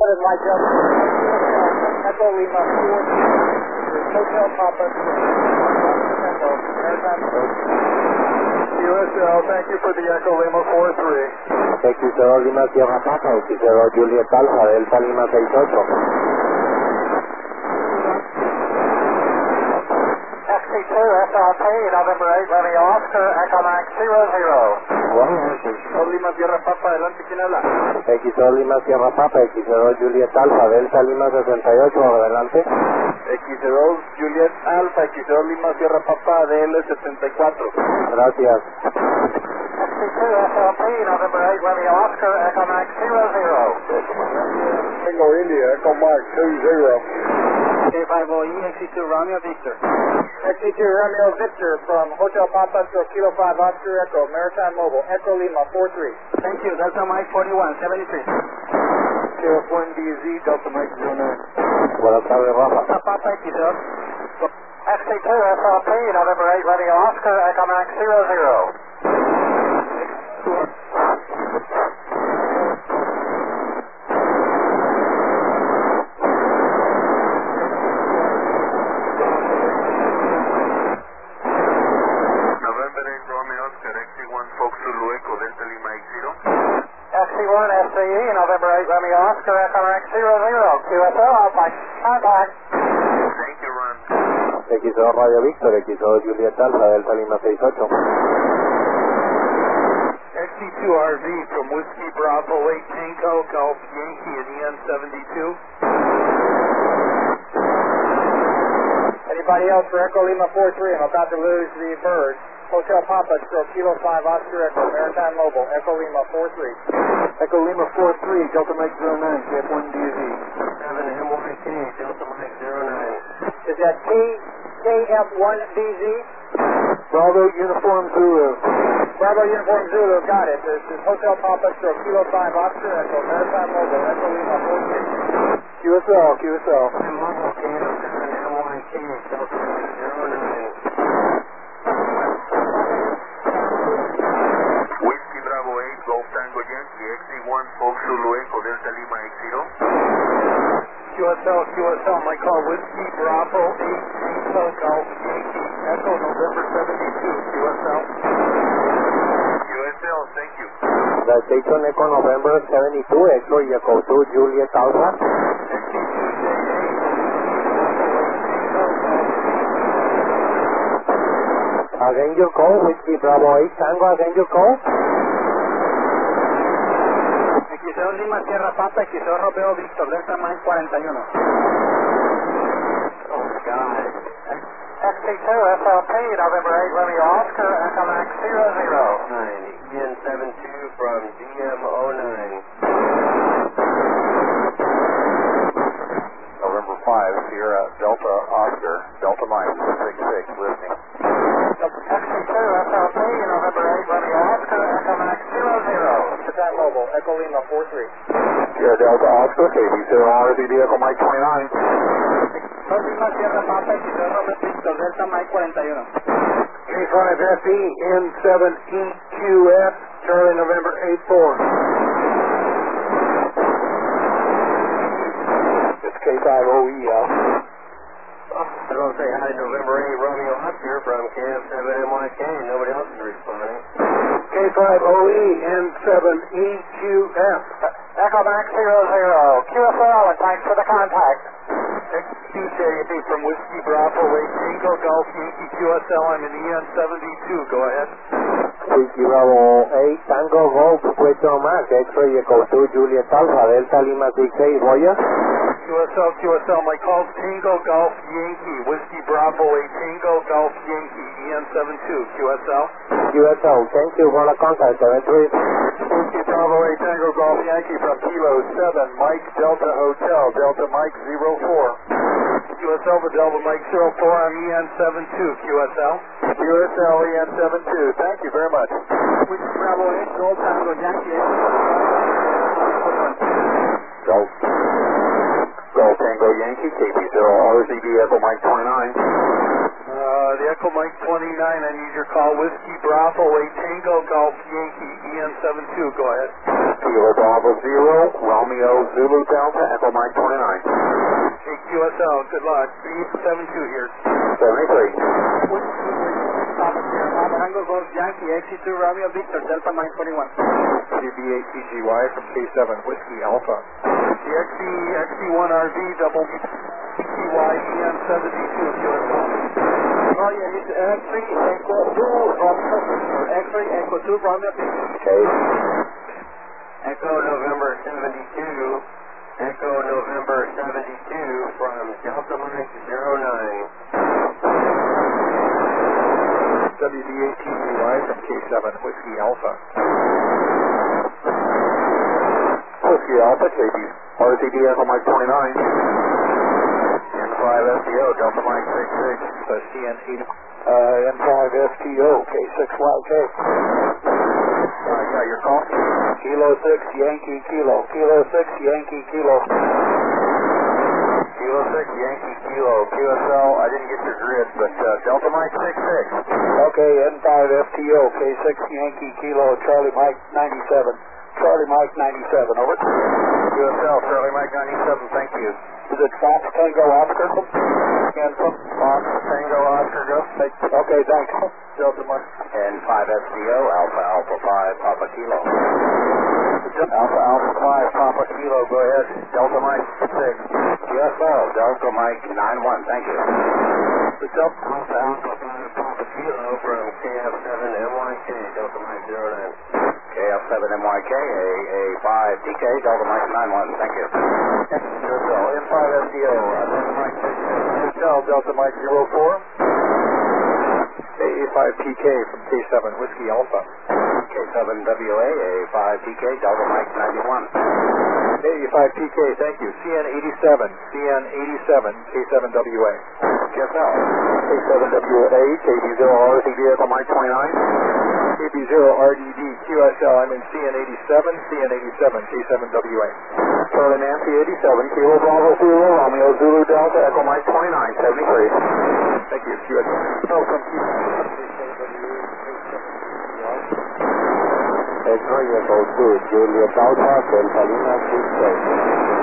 is Mike Delta. Echo Lima 4, Hotel Papa, Maritime QSL, thank you for the Echo Lima 4-3. XC0 Lima Sierra Papa, XC0 Juliet Alfa, Delta Lima 68. XC2 SLP, November 8, Romeo Oscar, Echo Max 00. Lima Sierra Papa, adelante, ¿quién habla? XC0 Lima Sierra Papa, XC0 Juliet Alfa, Delta Lima 68, adelante. XC2 Juliet Alfa, XC2 Lima Sierra Papa, DL74. Gracias. XC2 SLP, November 8, Romeo Oscar, Echo Max 00. Tango India, Echo Mark 20. K5OE, XC2 Romeo Victor. XC2 Romeo Victor from Hotel Papa to Kilo 5 Oscar Echo, Maritime Mobile, Echo Lima 43. Thank you. Delta Mike 41, 73. KF1DZ, Delta Mike 09. Buenas tardes, Rafa. Papa XC2. XC2 SLP, November 8, Romeo Oscar, Echo Max 00. XC1 SCE, November 8, Romeo Oscar, Echo Max 00. QSL, contact. Thank you, Ron. XC0 Radio Victor, XC0 Juliet Alfa, Delta Lima 68. XC2RV from Whiskey Bravo 8 Tango, Golf Yankee and EN72. Anybody else for Echo Lima 43? I'm about to lose the bird. Hotel Papa, stroke Kilo 5 Oscar Echo, Maritime Mobile, Echo Lima 43. Echo Lima 43, Delta Mike 09, KF1DZ. 7 MYK, Delta Mike 09. Is that KF1DZ? Bravo Uniform Zulu. Bravo Uniform Zulu, got it. This is Hotel Papa, stroke Kilo 5 Oscar Echo, Maritime Mobile, Echo Lima 43. QSL, QSL. Mobile KF7 MYK, Delta Mike 09. Whiskey Bravo 8, Golf Tango Yankee, XC1 Fox Zulu Echo, Delta Lima X0. QSL, my call, Whiskey Bravo 8, Tango Golf Yankee, Echo November 72, QSL. QSL, thank you. The station Echo November 72, Echo Echo 2 Juliet Alpha. Again your call, Whiskey Bravo 8 Tango, again your call. XC2 Lima Sierra Papa, XC2 Romeo Victor, Delta Mike 41. Oh, God. XC2 SLP, November 8, Romeo Oscar, Echo Max 00. 9, EN72 from DM09. November 5, Sierra Delta Oscar, Delta Mike 66, listening. XC2 SLP, November 8, Romeo Oscar, Echo Max 00. Maritime Mobile, Echo Lima 43. Sierra Delta Oscar, KV0 RVD, Echo Mike 29. Lima Sierra Papa, XC2 Romeo Victor, Delta Mike 41. K5FE N7EQS, Charlie November 84. It's K5OE out. Hello, say hi, November 8, Romeo Oscar from KF7MYK. Nobody else is responding. K5OE N7EQF. Echo Max 00. QSL, and thanks for the contact. XCJD from Whiskey Bravo 8 Tango Golf Yankee QSL. I'm in EN72. Go ahead. Whiskey Bravo 8 Tango Golf Question Mark, Echo Echo 2 Juliet Alpha, Delta Lima 68, Roya. QSL, my call's Tango Golf Yankee, Whiskey Bravo 8 Tango Golf Yankee, EN72, QSL. QSL, thank you for the contact, 73. Whiskey Bravo 8 Tango Golf Yankee from Kilo 7, Mike Delta Hotel, Delta Mike 04. QSL for Delta Mike 04, I'm EN72, QSL. QSL, EN72, thank you very much. Whiskey Bravo 8, Gold Tango Yankee. Golf Tango Yankee, KP0 RZD, Echo Mike 29. The Echo Mike 29, I need your call. Whiskey Bravo 8 Tango Golf Yankee, EN72, go ahead. Kilo Bravo 0, Romeo Zulu Delta, Echo Mike 29. Hey, QSL, good luck. Speed 72 here. 73. Papa Sierra Mama Tango Golf Yankee, XC2 Romeo Victor, Delta Mike 21. CB8TGY from K7 Whiskey Alpha. The XC1RV double TY EN72 QSL. Oh yeah, it's X3 Echo 2 Romeo Victor, X3 Echo 2 Romeo Victor. Okay. Echo November 72. Echo November 72 from Delta Mike 09. WD8TGY from K7 Whiskey Alpha. Whiskey Alpha, KB. RTD Echo Mike 29. N5 STO, Delta Mike 66, CN80. N5 STO, K6YK. I got your call. Kilo 6 Yankee Kilo. Kilo 6 Yankee Kilo. Kilo 6 Yankee Kilo. QSL, I didn't get your grid, but Delta Mike 66. Okay, N5 FTO, K6 Yankee Kilo, Charlie Mike 97. Charlie Mike 97, over. QSL, Charlie Mike 97, thank you. Is it Fox Tango Oscar? Cancel. Fox Tango Oscar, go. Okay, thanks. Delta Mike. N5 FTO, Alpha Alpha 5, Papa Kilo. Alpha Alpha 5, Papa Kilo, go ahead. Delta Mike 6. QSL, Delta Mike 91, thank you. The Delta Alpha Alpha 5 Papa Kilo from KF7 MYK, Delta Mike 09. KF7MYK, AA5 DK, Delta Mike 91, thank you. QSL, N5 SDO, Delta Mike 6. Hotel, Delta Mike 04. AA5PK from K7 Whiskey Alpha. K7WA, AA5DK, Delta Mike 91. AA5PK, thank you. CN87, K7WA. QSL, K7WA, KB0RTD, Echo Mike 29. KB0RDD, QSL, I'm in CN87, K7WA. Charlie Nancy 87, Kilo Bravo 0, Romeo Zulu Delta, Echo Mike 29, 73. Thank you, QSL. Oh, from X-ray Echo 2, Juliet Alpha, Delta Lima 6.